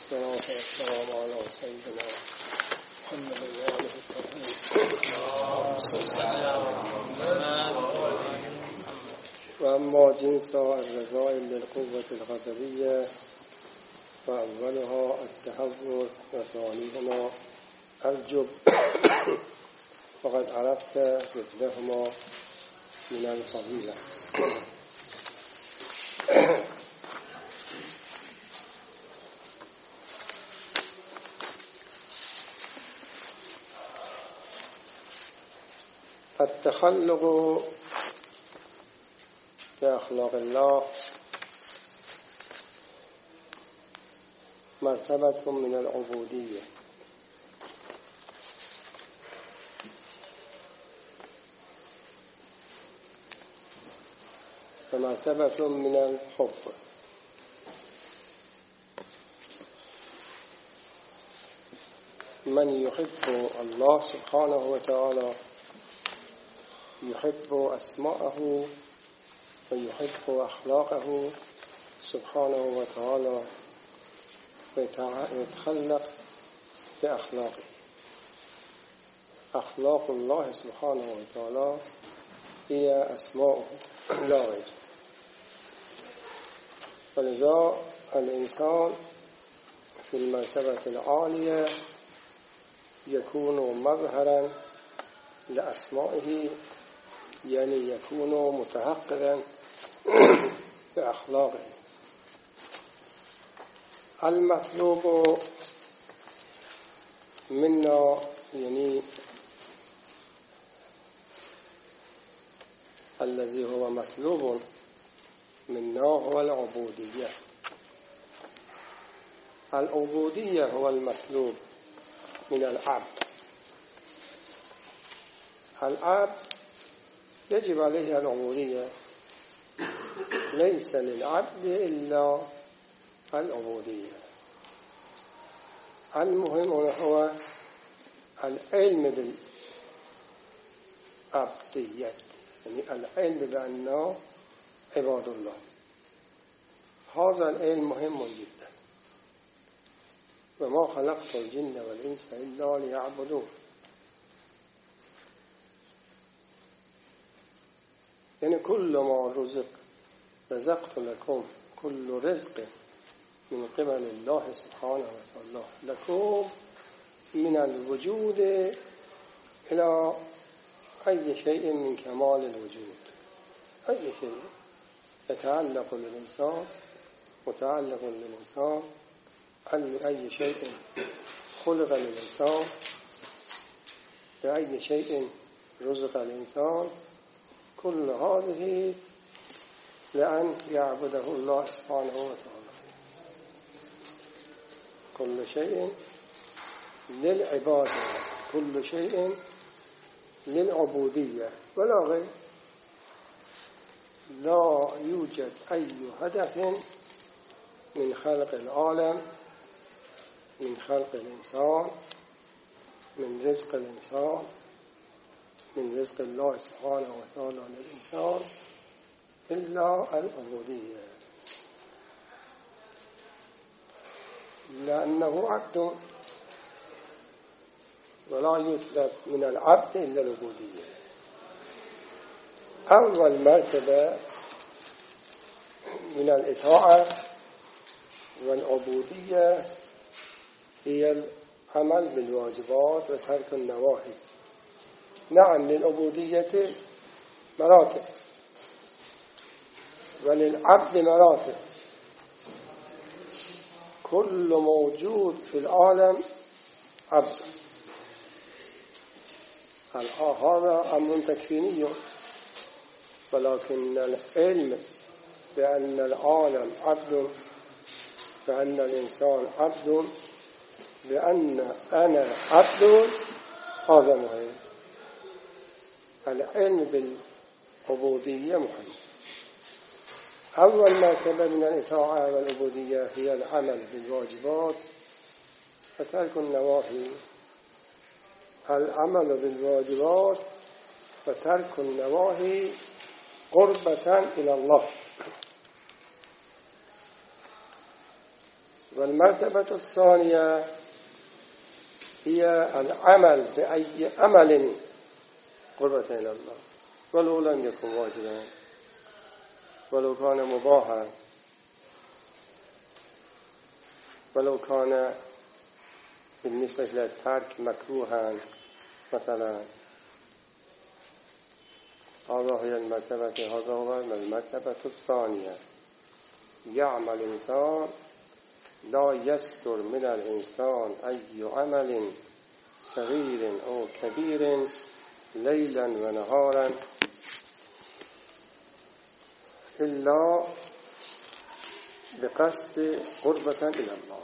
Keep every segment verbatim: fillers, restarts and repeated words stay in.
والصلاة والسلام على سيدنا محمد وآله الطاهرين. وأما جنس الرذائل للقوة الغضبية فأولها التهور وثانيهما الجب، فقد عرفت ضدهما من الفضيلة. التخلق بأخلاق الله مرتبة من العبودية، ومرتبة من الحب. من يحب الله سبحانه وتعالى يحب أسماءه ويحب أخلاقه سبحانه وتعالى ويتخلق بأخلاقه. أخلاق الله سبحانه وتعالى هي أسماءه لا غير. ولذا الإنسان في المرتبة العالية يكون مظهرا لأسمائه، يعني يكون متحققا بأخلاقه. المطلوب منا يعني الذي هو مطلوب منا هو العبودية. العبودية هو المطلوب من العبد. العبد يجب عليه العبودية، ليس للعبد إلا العبودية. المهم هو العلم بالعبدية، يعني العلم بأنه عباد الله. هذا العلم مهم جدا. وما خلقت الجن والإنس إلا ليعبدون. يعني كل ما رزق رزقت لكم، كل رزق من قبل الله سبحانه وتعالى لكم من الوجود إلى أي شيء من كمال الوجود. أي شيء يتعلق للإنسان متعلق للإنسان، أي شيء خلق للإنسان، بأي شيء رزق الإنسان، كل هذه لأن يعبده الله سبحانه وتعالى. كل شيء للعبادة، كل شيء للعبودية ولا غير. لا يوجد أي هدف من خلق العالم، من خلق الإنسان، من رزق الإنسان، من رزق الله سبحانه وتعالى للإنسان إلا العبودية، لأنه عبد ولا يطلب من العبد إلا العبودية. أول مرتبة من الإطاعة والعبودية هي العمل بالواجبات وترك النواهي. نعم، للعبودية مراتب وللعبد مراتب. كل موجود في العالم عبد. هذا أمر تكفيني، ولكن العلم بأن العالم عبد، بأن الإنسان عبد، بأن أنا عبد، هذا مهم. العلم بالعبودية مهم. أول مرتبة من الإطاعة والعبودية هي العمل بالواجبات وترك النواهي. العمل بالواجبات وترك النواهي قربة إلى الله. والمرتبة الثانية هي العمل بأي عمل قربة إلى الله ولو لم يكن واجبا ولو كان مباحا ولو كان بالنسبة للترك مكروها مثلا. هذا هي المرتبة هذا هو المرتبة الثانية. يعمل إنسان لا يستر من الإنسان أي عمل صغير أو كبير ليلا ونهارا إلا بقصد قربة إلى الله.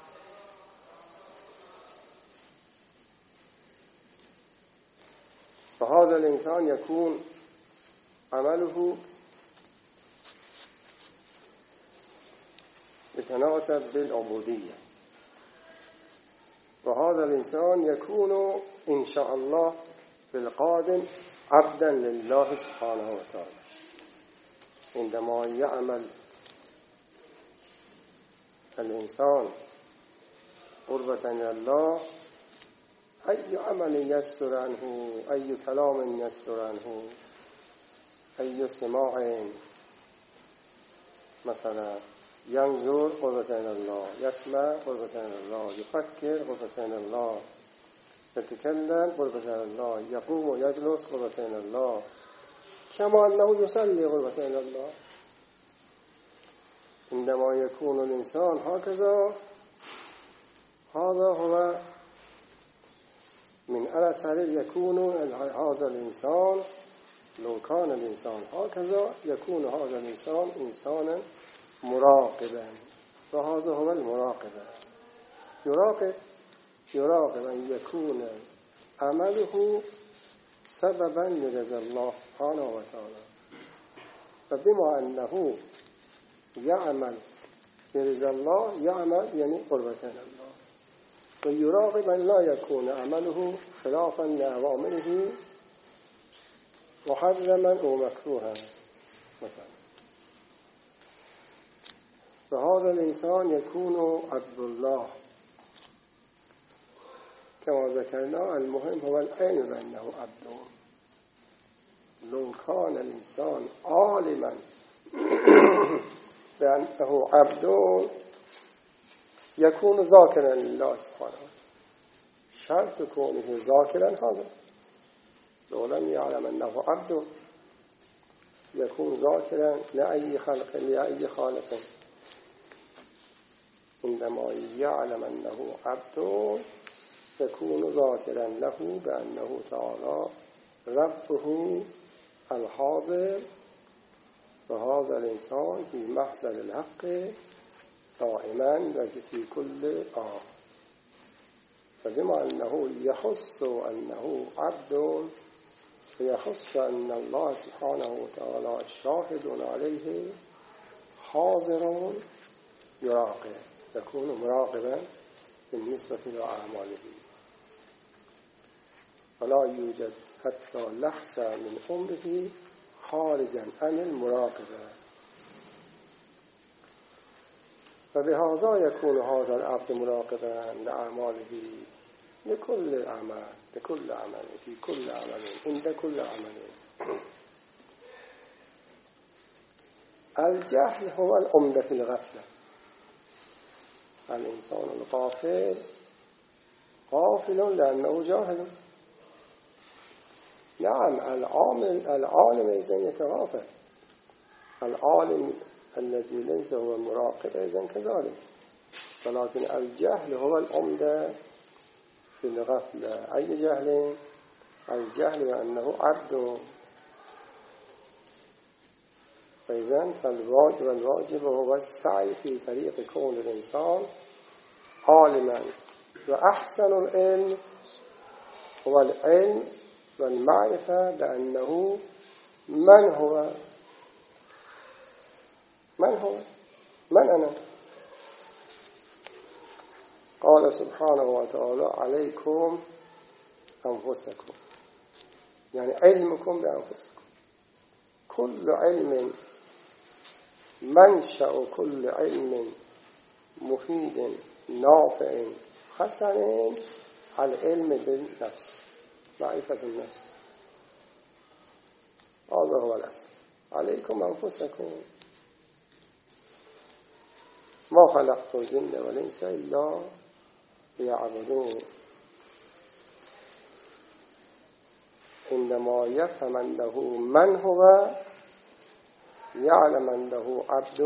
فهذا الإنسان يكون عمله يتناسب بالعبودية، وهذا الإنسان يكون إن شاء الله بالقادم عبدا لله سبحانه وتعالى. عندما يعمل الإنسان قربة إلى الله أي عمل يسر عنه، أي كلام يسر عنه، أي سماع مثلا ينظر قربة إلى الله، يسمع قربة إلى الله، يفكر قربة إلى الله، يتكلم قربة إلى الله، يقوم ويجلس قربة إلى الله، كما أنه يصلي قربة إلى الله. عندما يكون الإنسان هكذا هذا هو من أثر يكون هذا الإنسان لو كان الإنسان هكذا يكون هذا الإنسان إنسانا مراقبا. وهذا هو المراقبة. يراقب يراقب أن يكون عمله سببا لرضا الله سبحانه وتعالى. فبما أنه يعمل لرضا الله يعمل يعني قربة الله، ويراقب أن لا يكون عمله خلافا لأوامره محرما أو مكروها مثلا. فهذا الإنسان يكون عبد الله كما ذكرنا. المهم هو العلم بأنه عبد. لو كان الإنسان عالما بأنه عبد يكون ذاكرا لله سبحانه. شرط كونه ذاكرا هذا. لو لم يعلم أنه عبد يكون ذاكرا لأي خلق لأي خالق. عندما يعلم أنه عبد يكون ذاكرا له بأنه تعالى ربه الحاضر. وهذا الإنسان في محضر الحق دائما وفي كل آن. فبما أنه يخص أنه عبد ويخص أن الله سبحانه وتعالى شاهد عليه حاضر يراقب يكون مراقبا بالنسبة لأعماله. ولا يوجد حتى لحظة من عمره خارجا عن المراقبة. فبهذا يكون هذا العبد مراقبا لأعماله لكل عمل لكل عمل في كل عمل عند كل عمل. الجهل هو العمدة في الغفلة. الإنسان الغافل غافل لأنه جاهل. نعم العامل العالم إذن يتغافل. العالم الذي ليس هو مراقب إذن كذلك. ولكن الجهل هو العمدة في الغفلة. أي جهل؟ الجهل بأنه عبد. فإذن فالواجب والواجب هو السعي في طريق كون الإنسان عالما. وأحسن العلم هو العلم والمعرفة بأنه من هو من هو من أنا. قال سبحانه وتعالى عليكم أنفسكم، يعني علمكم بأنفسكم. كل علم منشأ كل علم مفید نافع حسن العلم بالنفس معرفة النفس هذا هو الأصل عليكم أنفسكم ما خلقت الجن والإنس إلا ليعبدون إنما يفهم أنه من هو يعلم أنه عبد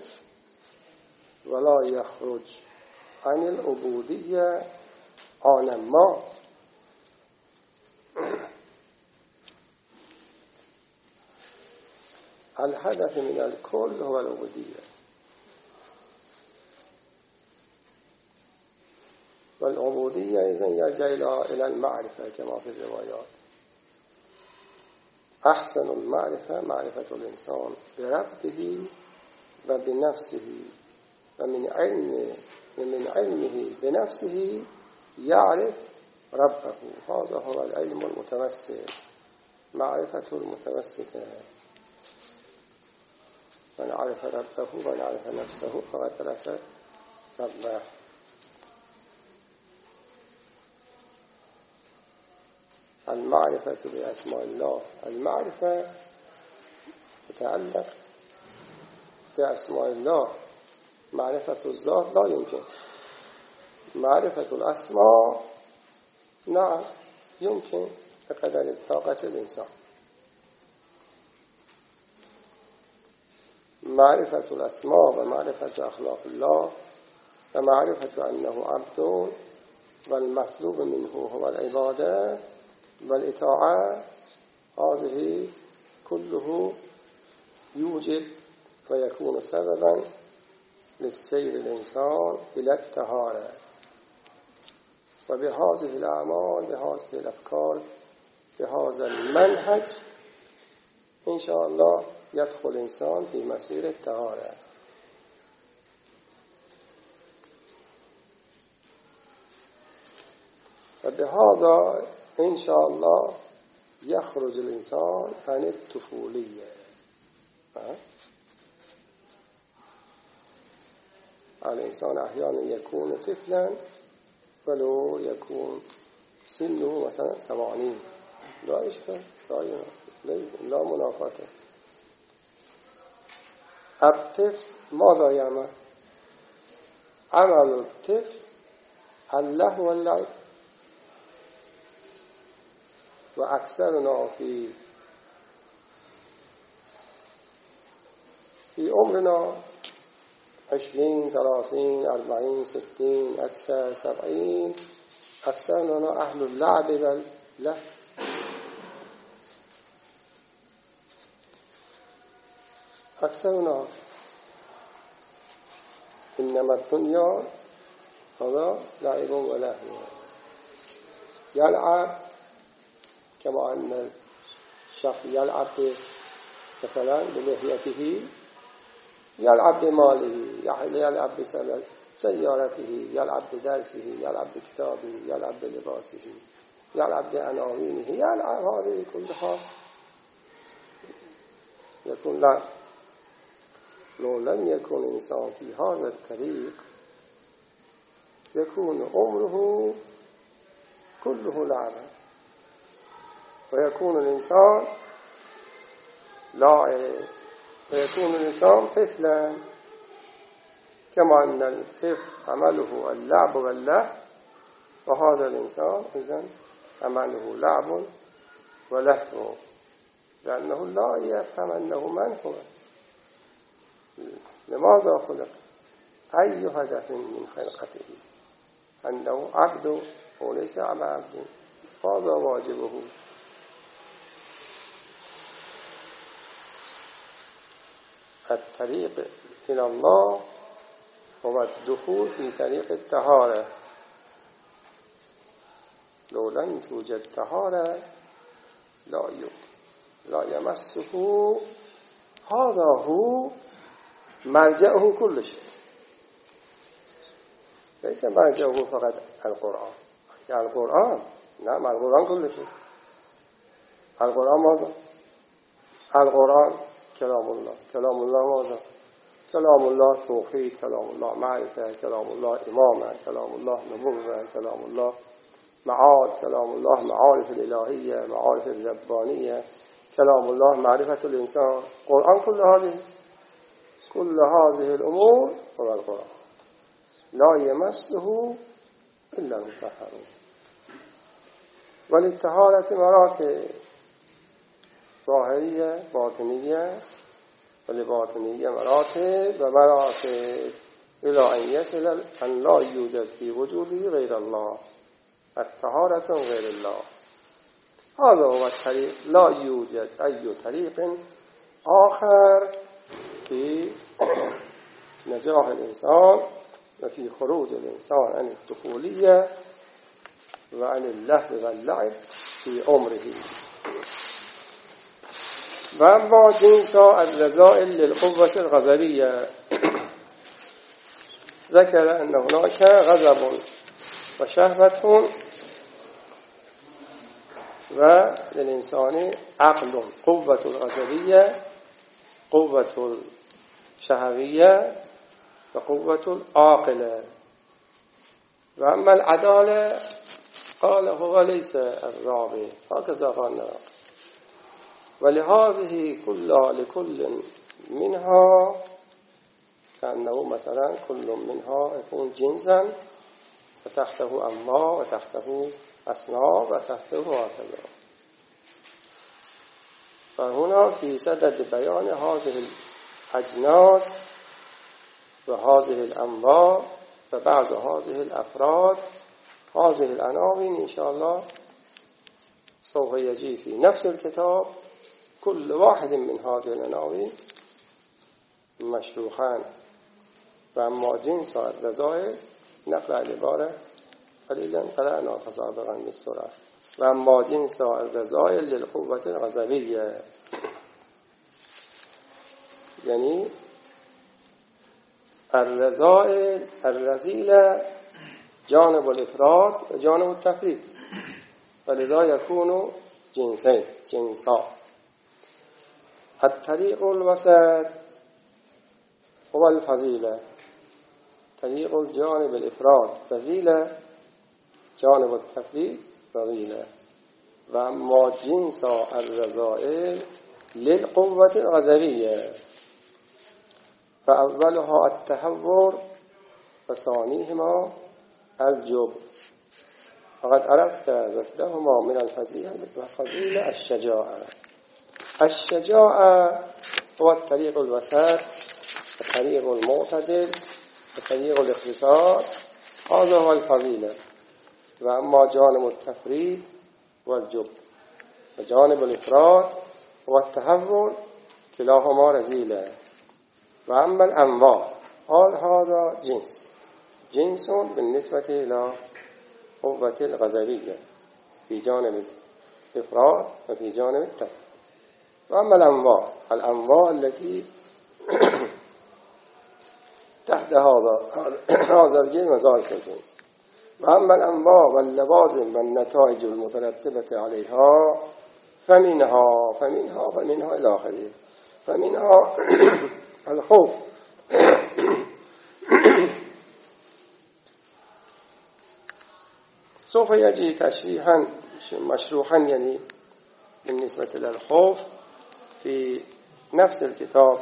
ولا يخرج عن العبودية آن ما الهدف من الكل هو العبودية والعبودية إذن يرجع إلى المعرفة كما في الروايات أحسن المعرفة معرفة الإنسان بربه وبنفسه ومن علمه ومن علمه بنفسه يعرف ربه هذا هو العلم المتوسط معرفة المتوسطة من عرف ربه ومن عرف نفسه فقد عرف ربه المعرفة بأسماء الله المعرفة تتعلق بأسماء الله معرفة الذات لا يمكن معرفة الأسماء نعم يمكن بقدر طاقة الإنسان معرفة الأسماء ومعرفة أخلاق الله ومعرفة أنه عبد والمطلوب منه هو العبادة والإطاعة هذه كله يوجب ويكون سببا للسير الإنسان إلى الطهارة وبهذه الأعمال بهذه الأفكار بهذا المنهج إن شاء الله يدخل الإنسان في مسير الطهارة وبهذا إن شاء الله يخرج الإنسان عن الطفولية الإنسان أحيانا يكون طفلا ولو يكون سنه مثلا ثمانين لا إشكال لا, لا منافاة الطفل ماذا يعمل؟ عمل الطفل اللهو واللعب وأكثرنا في في عمرنا عشرين ثلاثين أربعين ستين أكثر سبعين أكثرنا أهل اللعب بل لا أكثرنا إنما الدنيا هذا لعب ولهو يلعب كما أن الشخص يلعب مثلا بلحيته يلعب بماله يلعب بسيارته يلعب بدرسه يلعب بكتابه يلعب بلباسه يلعب بعناوينه يلعب هذه كلها يكون لا لو لم يكن إنسان في هذا الطريق يكون عمره كله لعبا ويكون الإنسان لاعب ويكون الإنسان طفلا كما أن الطفل عمله اللعب واللهو وهذا الإنسان إذن عمله لعب ولهو لأنه لا يفهم أنه من هو لماذا خلق أي هدف من خلقته أنه عبد وليس عبد هذا واجبه الطريق إلى الله هو الدخول في طريق الطهارة لو لم توجد طهارة لا يمكن لا يمسه هذا هو مرجعه كل شيء ليس مرجعه فقط القرآن يعني القرآن نعم القرآن كل شيء القرآن ماذا؟ القرآن كلام الله كلام الله ماذا؟ كلام الله توحيد، كلام الله معرفة، كلام الله إمامة، كلام الله نبوة، كلام الله معاد، كلام الله معارف الإلهية، معارف الربانية، كلام الله معرفة الإنسان. قرآن كل هذه كل هذه الأمور هو القرآن، لا يمسه إلا المطهرون. والطهارة مراتب ظاهرية باطنية، ولباطنية مراتب ومراتب إلى أن يصل أن لا يوجد في وجوده غير الله، الطهارة غير الله. هذا هو الطريق، لا يوجد أي طريق آخر في نجاح الإنسان وفي خروج الإنسان عن الطفولية وعن اللهو واللعب في عمره. وأما جنس الرذائل للقوة الغضبية، ذكر أن هناك غضب وشهوة وللإنسان عقل، قوة الغضبية، قوة الشهوية، وقوة العاقلة. وأما العدالة قال هو ليس الرابع، هكذا قال. ولهذه كلها لكل منها، كأنه مثلا كل منها يكون جنسا وتحته أنواع وتحته أصناف وتحته هكذا. فهنا في صدد بيان هذه الأجناس وهذه الأنواع وبعض هذه الأفراد، هذه العناوين إن شاء الله سوف يجي في نفس الكتاب كل واحد من هذه العناوين مشروحان. وأما جنس الرذائل نقل العبارة قليلا قرأنا فسابقا بالسرعة. وأما جنس الرذائل للقوة الغضبية، يعني الرذائل الرذيلة جانب الإفراد وجانب التفريط، ولذا يكون جنسين جنسا. الطريق الوسط هو الفضيلة، طريق الجانب الإفراد فضيلة، جانب التفريط فضيلة. وأما جنس الرذائل للقوة الغضبية، فأولها التهور وثانيهما الجبن. فقد عرفت ضدهما من الفضيلة الشجاعة. الشجاعة هو الطريق الوسط، الطريق المعتدل، الطريق الاقتصاد، هذا هو الفضيلة. وأما جانب التفريط والجبن وجانب الإفراط والتهور كلاهما رذيلة. وأما الأنواع قال هذا جنس جنس بالنسبة إلى قوة الغضبية في جانب الإفراط وفي جانب التفريط. وأما الأنواع الأنواع التي تحت هذا هذا الجنس وذلك الجنس. وأما الأنواع واللوازم والنتائج المترتبة عليها فمنها فمنها فمنها إلى آخره. فمنها الخوف سوف يجي تشريحا مشروحا يعني بالنسبة للخوف في نفس الكتاب.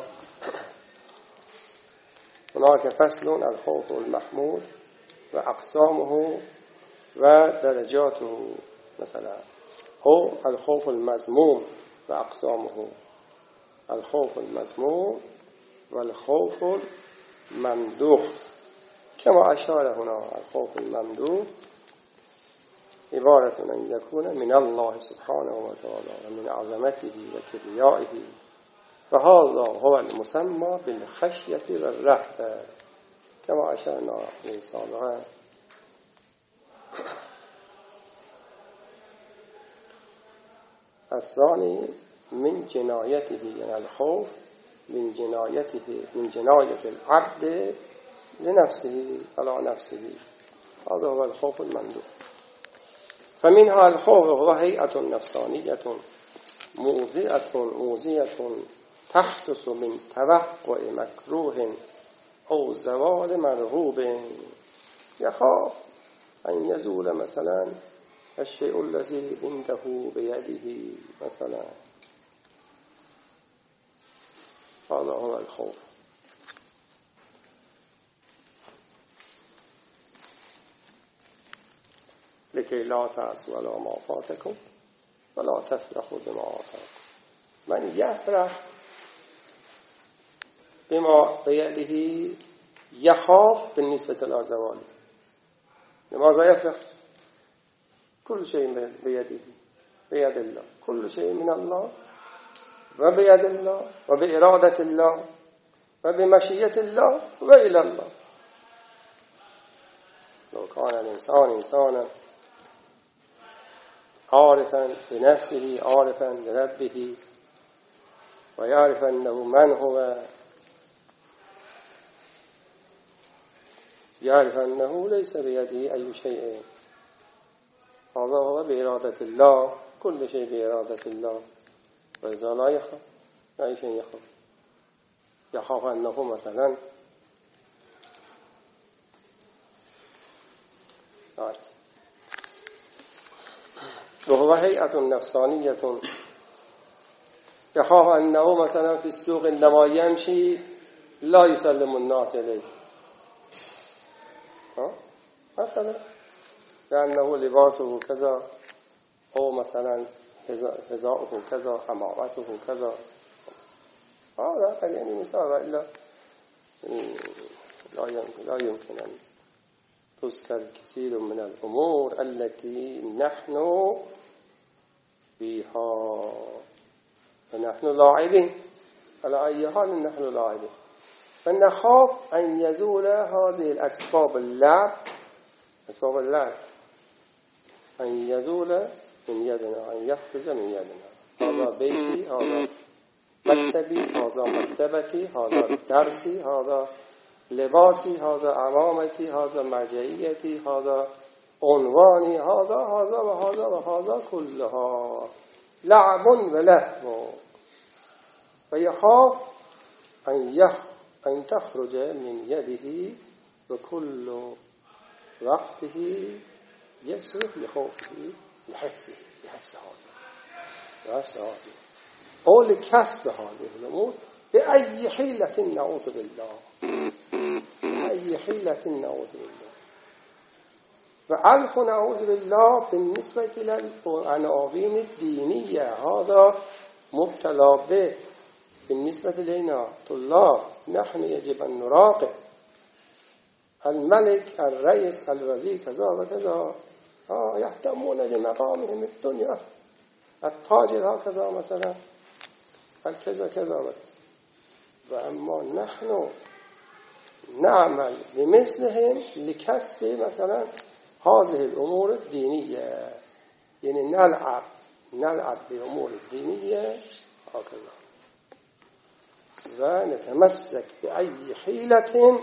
هناك فصل الخوف المحمود وأقسامه ودرجاته، مثلا هو الخوف المذموم وأقسامه، الخوف المذموم والخوف الممدوح. كما أشار هنا الخوف الممدوح عبارة أن يكون من الله سبحانه وتعالى ومن عظمته وكبريائه، فهذا هو المسمى بالخشية والرهبة كما أشرنا إليه سابقا. الثاني من جنايته، يعني الخوف من جنايته من جناية العبد لنفسه على نفسه، هذا هو الخوف الممدوح. فمنها الخوف هو هيئة نفسانية موزئة موزية تحدث من توقع مکروه او زوال مرغوب. یخاف ان یزول مثلا الشیء الذی عنده بیده مثلا. هذا هو الخوف. لكي لا تأسوا على ما فاتكم ولا تفرحوا بما آتاكم. من يفرح بما بيده يخاف بالنسبة إلى زواله. لماذا يفرح؟ كل شيء بيده، بيد الله، كل شيء من الله وبيد الله وبإرادة الله وبمشيئة الله وإلى الله. لو كان الإنسان إنسانا عارفا بنفسه عارفا بربه ويعرف أنه من هو، يعرف أنه ليس بيده أي شيء، هذا هو بإرادة الله، كل شيء بإرادة الله. وإذا لا يخاف أي شيء يخاف، يخاف أنه مثلا وهو هيئة نفسانية يخاف أنه مثلا في السوق عندما يمشي لا يسلم الناس إليه مثلا لأنه لباسه كذا أو مثلا حذاؤه كذا عمامته كذا. هذا يعني مثال إلا لا يمكن أن تذكر كثير من الأمور التي نحن فيها فنحن لاعبين. على أي حال نحن لاعبين، فنخاف أن يزول هذه الأسباب اللعب، أسباب اللعب أن يزول من يدنا، أن يخرج من يدنا. هذا بيتي، هذا مكتبي، هذا مكتبتي، هذا درسي، هذا لباسي، هذا عمامتي، هذا مرجعيتي، هذا عنواني، هذا هذا وهذا وهذا كلها لعب ولهو. ويخاف أن يخ أن تخرج من يده وكل وقته يصرف لخوفه لحفظه لحفظ هذا لحفظ هذا أو لكسب هذه الأمور بأي حيلة نعوذ بالله، بأي حيلة نعوذ بالله. وألف نعوذ بالله بالنسبة للعناوين الدينية هذا مبتلى به. بالنسبة لنا طلاب نحن يجب أن نراقب الملك الرئيس الوزير كذا وكذا آه يهتمون بمقامهم الدنيا، التاجر هكذا مثلا الكذا كذا. وأما نحن نعمل بمثلهم لكسب مثلا هذه الأمور الدينية، يعني نلعب نلعب بأمور الدينية هكذا، ونتمسك بأي حيلة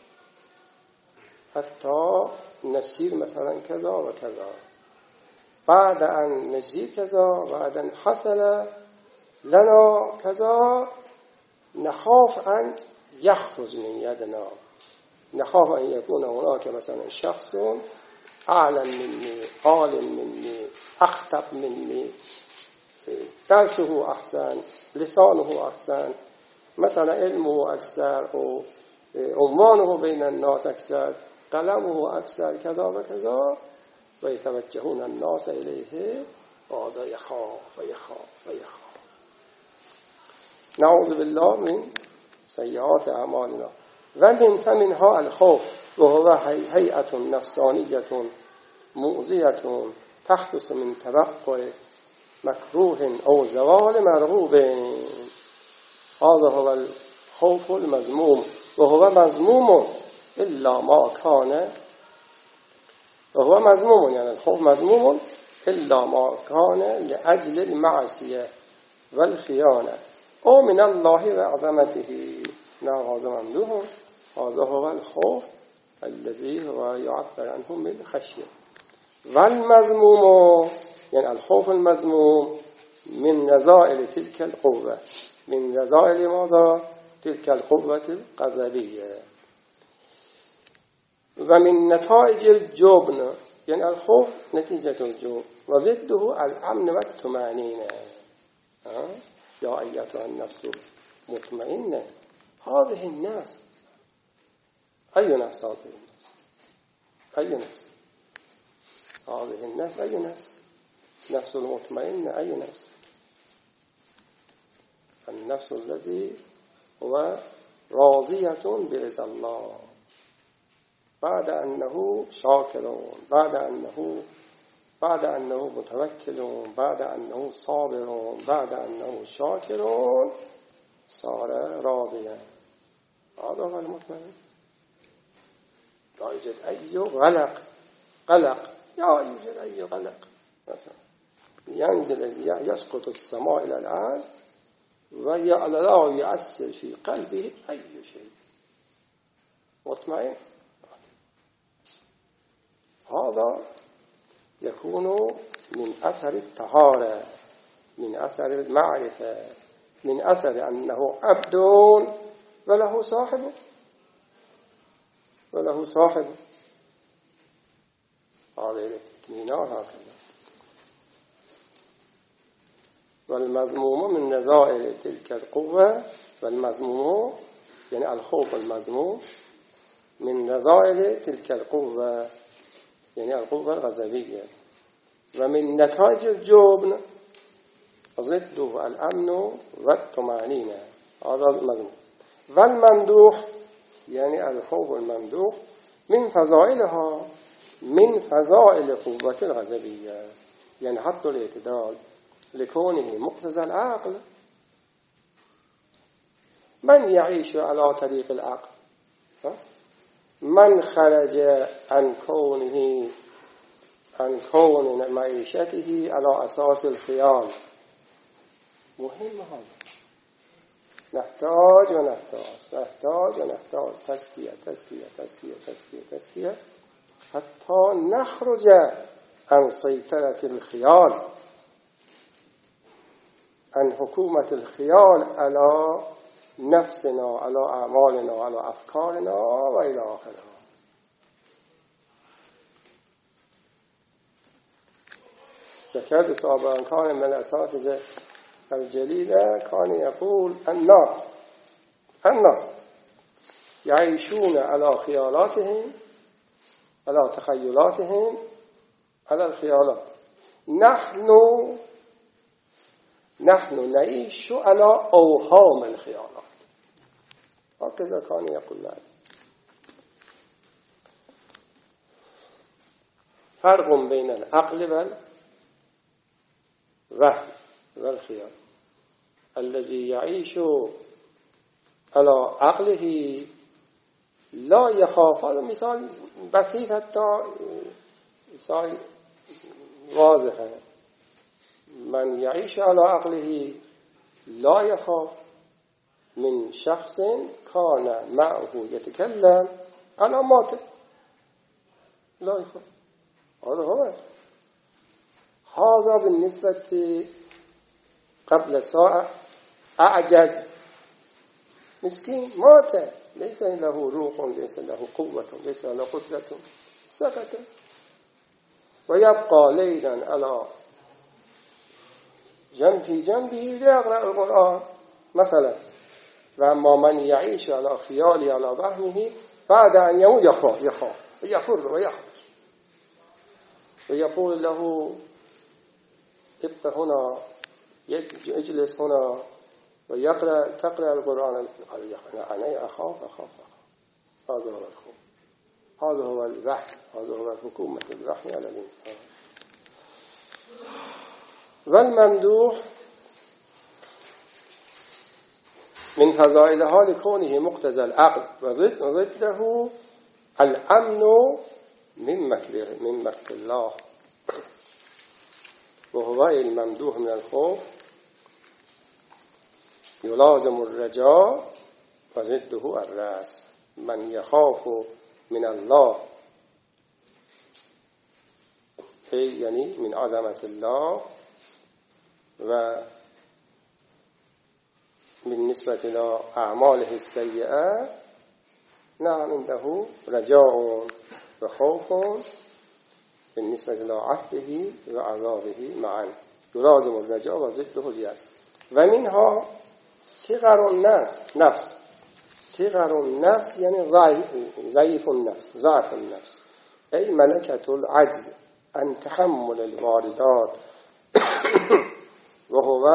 حتى نسير مثلا كذا وكذا. بعد أن نجيب كذا، بعد أن حصل لنا كذا، نخاف أن يخرج من يدنا، نخاف أن يكون هناك مثلا شخص أعلم مني، عالم مني، أخطب مني، درسه أحسن، لسانه أحسن، مثلا علمه أكثر أو عنوانه بين الناس أكثر، قلمه أكثر كذا وكذا، ويتوجهون الناس إليه. هذا يخاف ويخاف ويخاف. نعوذ بالله من سيئات أعمالنا. ومن فمنها الخوف وهو هيئة نفسانية مؤذية تحدث من توقع مكروه أو زوال مرغوب. هذا هو الخوف المذموم، وهو مذموم إلا ما كان، وهو مذموم يعني الخوف مذموم إلا ما كان لأجل المعصية والخيانة أو من الله وعظمته. نعم هذا ممنوع. هذا هو الخوف الذي هو يعبر عنه من الخشية. والمذموم يعني الخوف المذموم من نزائل تلك القوة، من رذائل ماذا؟ تلك القوة الغضبية. و من نتائج الجبن، يعني الخوف نتيجة الجبن، وضده الأمن والطمأنينة. يا أيتها النفس المطمئنة، هذه النفس، أي نفس هذه النفس؟ أي نفس هذه النفس؟ أي نفس؟ نفس المطمئنة أي نفس؟ النفس الذي هو راضية برضا الله، بعد أنه شاكر، بعد أنه بعد أنه متوكل، بعد أنه صابر، بعد أنه شاكر، صار راضيا. هذا هو المطمئن. لا يوجد أي قلق قلق لا يوجد أي قلق. مثلا ينزل يسقط السماء إلى الأرض ولا يؤثر في قلبه أي شيء، مطمئن. هذا يكون من أثر الطهارة، من أثر المعرفة، من أثر أنه عبد وله صاحب وله صاحب. هذا الاطمئنان هكذا. والمذموم من نزائل تلك القوة، والمذموم يعني الخوف المذموم من نزائل تلك القوة، يعني القوة الغضبية. ومن نتائج الجبن ضده الأمن والطمأنينة، هذا المذموم. والممدوح يعني الخوف الممدوح من فضائلها، من فضائل قوة الغضبية، يعني حط الاعتدال لكونه مقتضى العقل. من يعيش على طريق العقل؟ من خرج عن كونه عن كون معيشته على أساس الخيال. مهم هذا. نحتاج ونحتاج نحتاج ونحتاج تزكية تزكية تزكية تزكية تزكية حتى نخرج عن سيطرة الخيال، عن حكومة الخيال على نفسنا، على أعمالنا، على أفكارنا وإلى آخره. ذكرت سابقا كان من الأساتذة الجليلة كان يقول الناس الناس يعيشون على خيالاتهم، على تخيلاتهم، على الخيالات. نحن نحن نعيش على أوهام الخيالات. هكذا كان يقول لنا. فرق بين العقل والوهم والخيال. الذي يعيش على عقله لا يخاف. هذا مثال بسيط، حتى مثال واضح. من يعيش على عقله لا يخاف من شخص كان معه يتكلم على ماته، لا يخاف. هذا هو. هذا بالنسبة قبل ساعة أعجز مسكين مات، ليس له روح، ليس له قوة، ليس له قدرة، سكت ويبقى ليلا على جنب جنبه ليقرأ القرآن مثلا. وأما من يعيش على خياله على وهمه بعد أن يموت يخاف يخاف ويفر ويخرج ويقول له ابق هنا، اجلس هنا ويقرأ تقرأ القرآن. أنا أخاف أخاف أخاف. هذا هو الخوف، هذا هو الوحي، هذا هو حكومة الوحي على الإنسان. والممدوح من فضائلها لكونه مقتضى العقل، وضده الأمن من مكر من مكر الله. وهو الممدوح من الخوف يلازم الرجاء وضده الرأس. من يخاف من الله يعني من عظمة الله و بالنسبة إلى أعماله السيئة نعم عنده رجاء وخوف بالنسبة إلى عهده وعذابه معا يلازم الرجاء وضده اليأس. ومنها صغر النفس نفس صغر النفس يعني ضعيف النفس ضعف النفس أي ملكة العجز عن تحمل الواردات وهو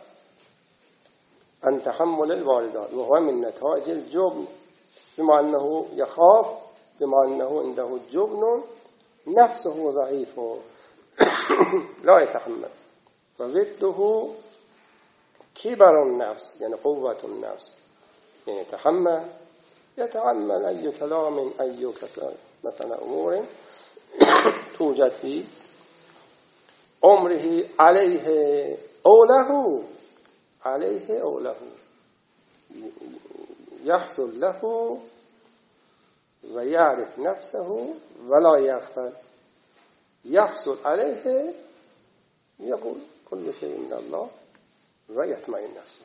عن تحمل الواردات وهو من نتائج الجبن بما أنه يخاف بما أنه عنده جبن نفسه ضعيف لا يتحمل. وضده كبر النفس يعني قوة النفس يعني يتحمل يتحمل أي كلام أي كسر مثلا أمور توجد في عمره عليه أو له عليه أو له يحصل له ويعرف نفسه ولا يغفل يحصل عليه يقول كل شيء من الله ويطمئن نفسه.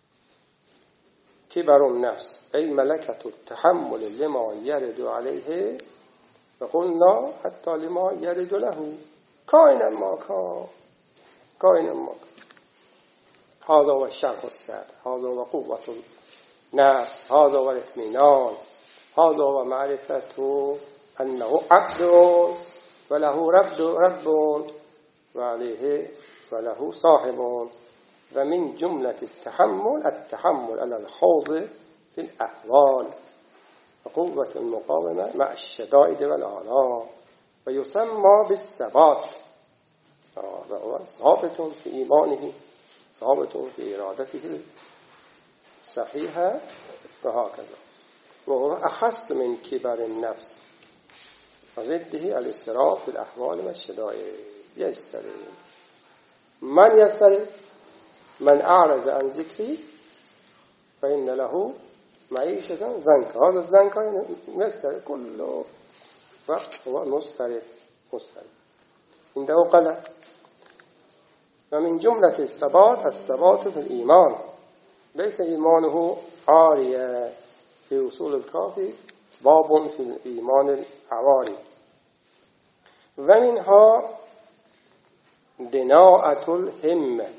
كبر النفس أي ملكة التحمل لما يرد عليه وقلنا حتى لما يرد له كائنا ما كان كائنا ما كان. هذا هو الشرح السادس هذا هو قوة النفس هذا هو الاطمئنان هذا هو معرفة أنه عبد وله رب رب وعليه وله صاحب. ومن جملة التحمل التحمل على الحوض في الأحوال وقوة المقاومة مع الشدائد والآلام ويسمى بالثبات وهو ثابت في إيمانه ثابت في إرادته الصحيحة وهكذا. وهو أخص من كبر النفس وضده الاضطراب في الأحوال والشدائد يستري. من يستري؟ من أعرض عن ذكري فإن له معيشة ضنكا. هذا الضنكا يستري كله فهو مستري مستري عنده قلق. ومن جملة الثبات الثبات في الإيمان ليس إيمانه عارية في أصول الكافي باب في الإيمان العواري. ومنها دناءة الهمة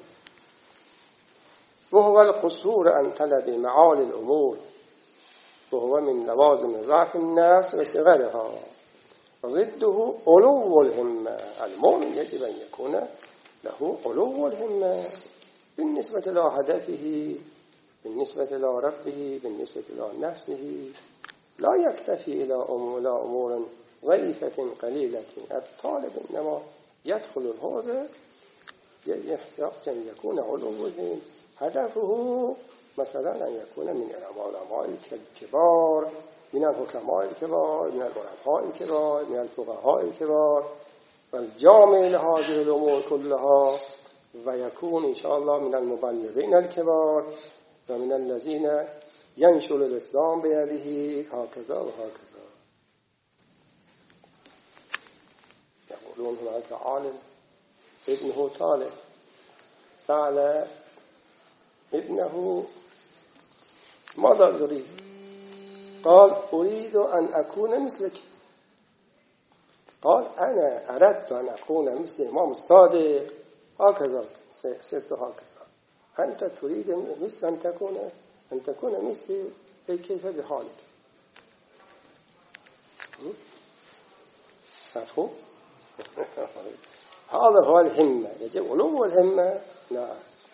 وهو القصور عن طلب معالي الأمور وهو من لوازم ضعف الناس وصغرها. وضده علو الهمة. المؤمن يجب أن يكون له علو الهمة بالنسبة إلى هدفه بالنسبة إلى ربه بالنسبة إلى نفسه لا يكتفي إلى أمور ضعيفة قليلة. الطالب إنما يدخل الحوض يحتاج أن يكون علوه هدفه مثلا أن يكون من العلماء الكبار من الحكماء الكبار من العلماء الكبار من الفقهاء الكبار والجامع لهذه الأمور كلها ويكون إن شاء الله من المبلغين الكبار ومن الذين ينشر الإسلام بيده هكذا وهكذا. يقولون هناك عالم ابنه طالب سأل ابنه ماذا تريد؟ قال أريد أن أكون مثلك. قال أنا أردت أن أكون مثل الإمام الصادق هكذا صرت هكذا. أنت تريد مثل أن تكون أن تكون مثلي كيف بحالك؟ مفهوم؟ هذا هو الهمة. يجب علو الهمة. نعم.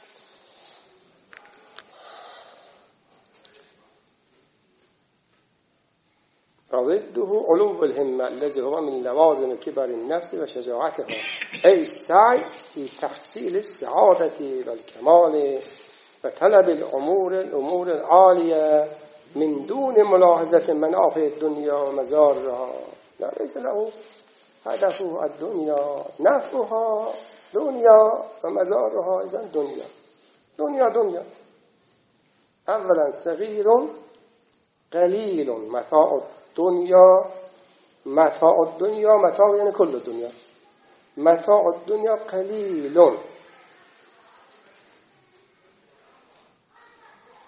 وضده علو الهمة الذي هو من لوازم كبر النفس وشجاعتها أي السعي في تحصيل السعادة والكمال وطلب الأمور الأمور العالية من دون ملاحظة منافع الدنيا ومزارها. لا ليس له هدفه الدنيا نفعها دنيا ومزارها إذن دنيا دنيا دنيا. أولا صغير قليل متاع الدنيا متاع الدنيا متاع يعني كل الدنيا متاع الدنيا قليل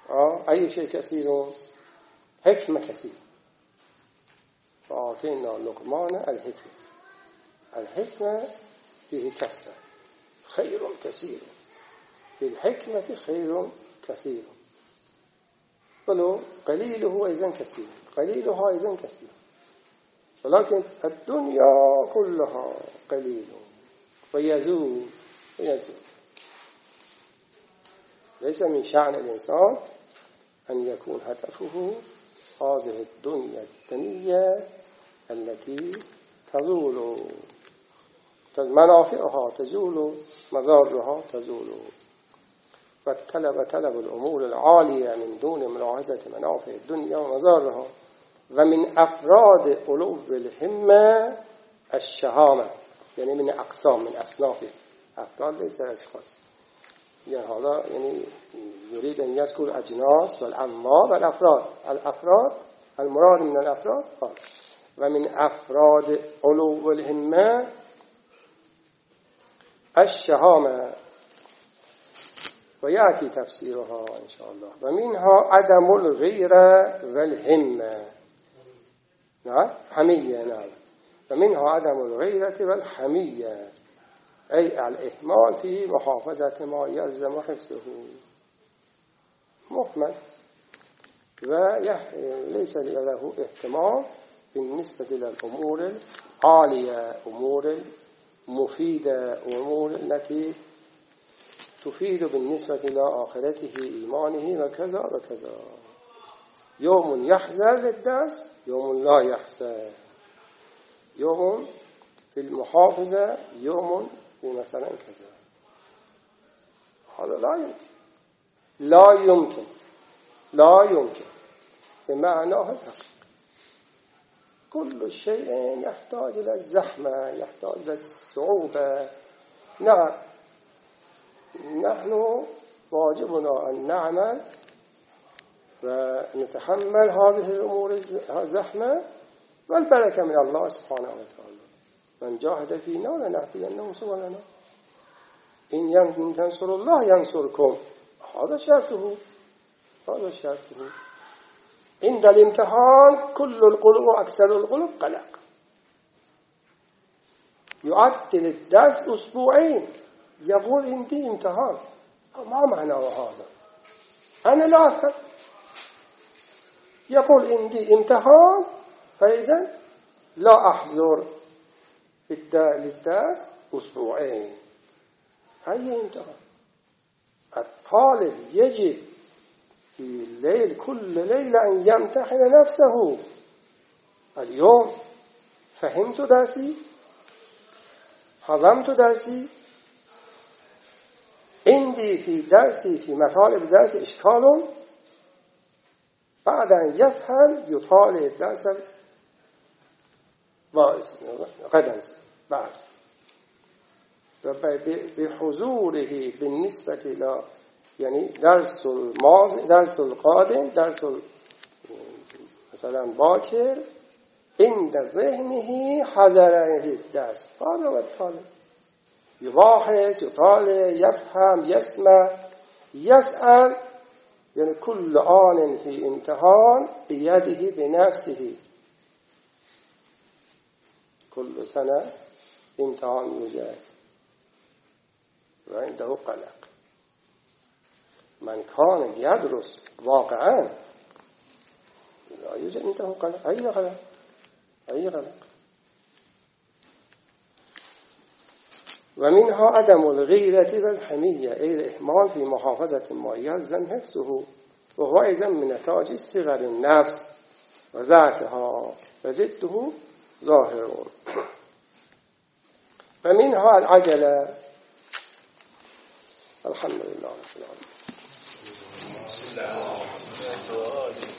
أي شيء كثير حكمة كثير فأعطينا لقمان الحكمة الحكمة فيه كسر خير كثير في الحكمة خير كثير ولو قليله أيضا كثير قليلها أيضا كثير ولكن الدنيا كلها قليل ويزول ويزول ليس من شأن الإنسان أن يكون هدفه هذه الدنيا الدنيا التي تزول منافعها تزول مضارها تزول فالطلب طلب الأمور العالية من دون ملاحظة منافع الدنيا ومضارها ومن أفراد علو الهمة الشهامة يعني من أقسام من أصناف أفراد ليس أشخاص يعني هذا يعني يريد أن يذكر الأجناس والأنواع والأفراد الأفراد المراد من الأفراد ومن أفراد علو الهمة الشهامة ويأتي تفسيرها إن شاء الله ومنها عدم الغيرة والهمة نعم حمية نعم ومنها عدم الغيرة والحمية أي الإهمال في محافظة ما يلزم حفظه مهمل وليس له اهتمام بالنسبة إلى الأمور العالية أمور مفيدة أمور التي تفيد بالنسبة إلى آخرته إيمانه وكذا وكذا يوم يحضر للدرس يوم لا يحضر يوم في المحافظة يوم في مثلا كذا هذا لا يمكن لا يمكن لا يمكن بمعناه الحقيقي كل شيء يحتاج إلى الزحمة يحتاج إلى الصعوبة نعم نحن واجبنا أن نعمل ونتحمل هذه الأمور الزحمة والبركة من الله سبحانه وتعالى من جاهد فينا لنهدينه سبلنا إن تنصروا الله ينصركم هذا شرطه هذا شرطه عند الامتحان كل القلوب وأكثر القلوب قلق يعطل الدرس أسبوعين يقول عندي امتحان ما معنى هذا أنا لا أفهم يقول عندي امتحان فإذا لا أحضر للدرس أسبوعين أي امتحان الطالب يجب في الليل كل ليلة أن يمتحن نفسه اليوم فهمت درسي هضمت درسي عندي في درسي في مطالب درس إشكال بعد أن يفهم يطالع الدرس غدا بعد بحضوره بالنسبة إلى يعني درس الماضي درس القادم درس مثلا باكر عند ذهنه حضره الدرس هذا هو الطالب يباحث يطالع يفهم يسمع يسأل يعني كل آن في امتحان بيده بنفسه كل سنة امتحان يوجد وعنده قلق من كان يدرس واقعا لا يوجد عنده قلق أي قلق أي قلق ومنها عدم الغيرة والحمية أي الإهمال في محافظة ما يلزم حفظه وهو أيضا من نتاج صغر النفس وضعفها وزده ظاهر ومنها العجلة الحمد لله بسم الله